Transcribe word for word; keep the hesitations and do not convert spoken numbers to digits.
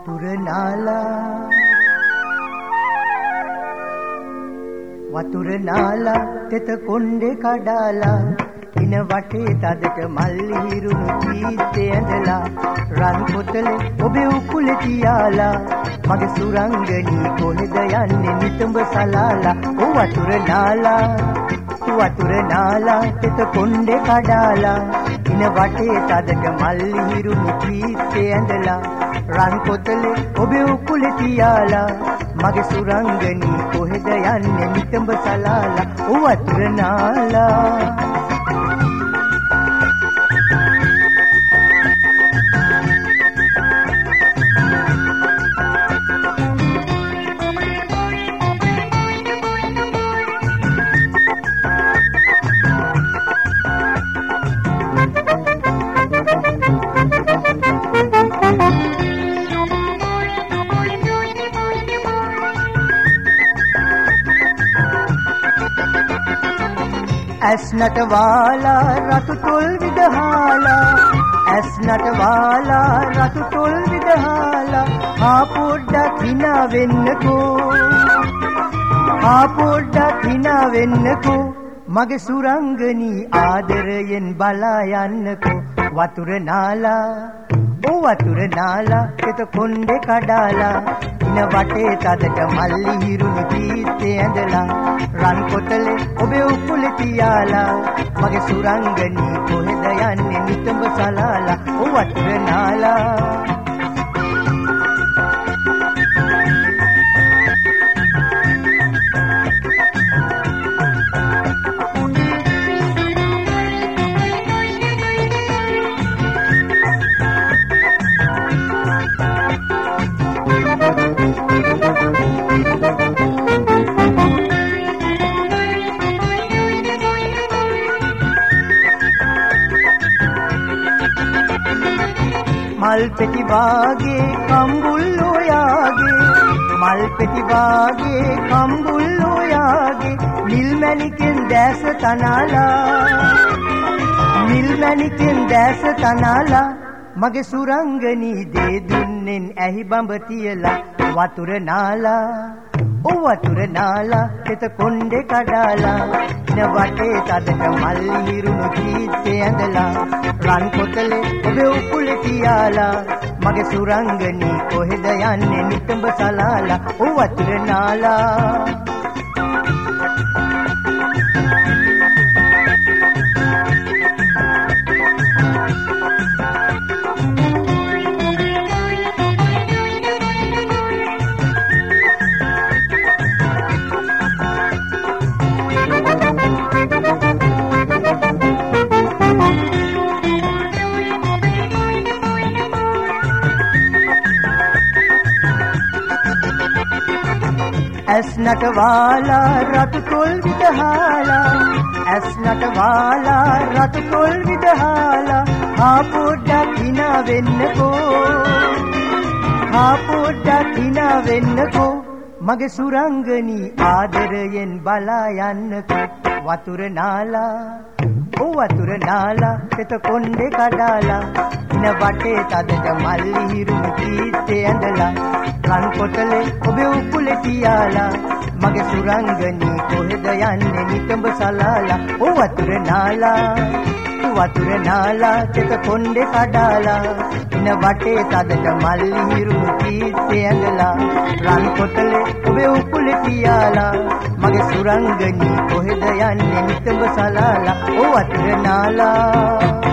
වතුර නාලා වතුර නාලා තෙත කොණ්ඩේ කඩාලා ඉන වටේ තදට මල්ලි හිරුණු චීත්තේ ඇඳලා රන් පොතලේ ඔබේ උකුලේ තියාලා මගේ සුරංගනී කොහෙද යන්නේ නිතඹ සලාලා ඔ වතුර නාලා වතුර නාලා තෙත කොණ්ඩේ කඩාලා ඉන වටේ තදට මල්ලි හිරුණු චීත්තේ ඇඳලා රන් පොතලේ ඔබේ උකුලේ තියාලා මගේ සුරංගනී කොහෙද යන්නේ නිතඹ සලාලා ඔ වතුර නාලා ඇස්නට වාලා රතු තොල් විදහාලා ඇස්නට වාලා රතු තොල් විදහාලා ආ පොඩ්ඩක් hina වෙන්නකෝ ආ පොඩ්ඩක් hina වෙන්නකෝ මගේ සුරංගනී ආදරයෙන් බලා යන්නකෝ වතුර නාලා ඔ වතුර නාලා තෙත කොණ්ඩේ කඩාලා ඉන වටේ තදට මල්ලි හිරුණු චීත්තේ ඇඳලා රන් කොටලේ ඔබේ උකුලේ තියාලා මගේ සුරංගනී කොහෙද යන්නේ නිතඹ සලාලා ඔ වතුර නාලා මල් පෙති වාගේ කම්බුල් ඔයාගේ මල් පෙති වාගේ කම්බුල් ඔයාගේ නිල් මණිකෙන් දැස තනලා නිල් මණිකෙන් දැස තනලා මගේ සුරංගනී දේ දුන්නෙන් ඇහි බඹ තියලා වතුර නාලා ඔ වතුර නාලා තෙත කොණ්ඩේ කඩාලා ඉන වටේ තදට මල්ලි හිරුණු චීත්තේ ඇඳලා රන් පොතලේ ඔබේ උකුලේ තියාලා මගේ සුරංගනී කොහෙද යන්නේ නිතඹ සලාලා ඔ වතුර නාලා ඇස්නට වාලා රතු තොල් විදහාලා ඇස්නට වාලා රතු තොල් විදහාලා ආ පොඩ්ඩක් hina වෙන්නකෝ ආ පොඩ්ඩක් hina වෙන්නකෝ මගේ සුරංගනී ආදරයෙන් බලා යන්නකෝ වතුර නාලා ඔ වතුර නාලා තෙත කොණ්ඩේ කඩාලා ඉන වටේ තදට මල්ලි හිරුණු චීත්තේ ඇඳලා රන් පොතලේ ඔබේ උකුලේ තියාලා මගේ සුරංගනී කොහෙද යන්නේ නිතඹ සලාලා ඔ වතුර නාලා වතුර නාලා තෙත කොණ්ඩේ කඩාලා ඉන වටේ තදට මල්ලි හිරුණු චීත්තේ ඇඳලා රන් පොතලේ ඔබේ උකුලේ තියාලා මගේ සුරංගනී කොහෙද යන්නේ නිතඹ සලාලා ඔ වතුර නාලා